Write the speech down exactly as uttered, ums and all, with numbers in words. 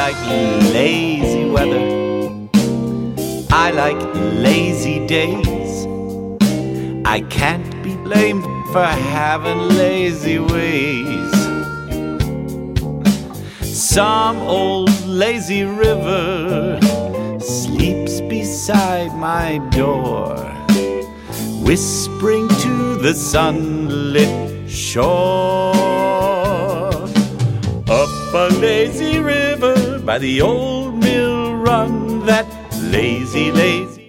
like lazy weather, I like lazy days. I can't be blamed for having lazy ways. Some old lazy river sleeps beside my door, whispering to the sunlit shore. Up a lazy river by the old mill run, that lazy, lazy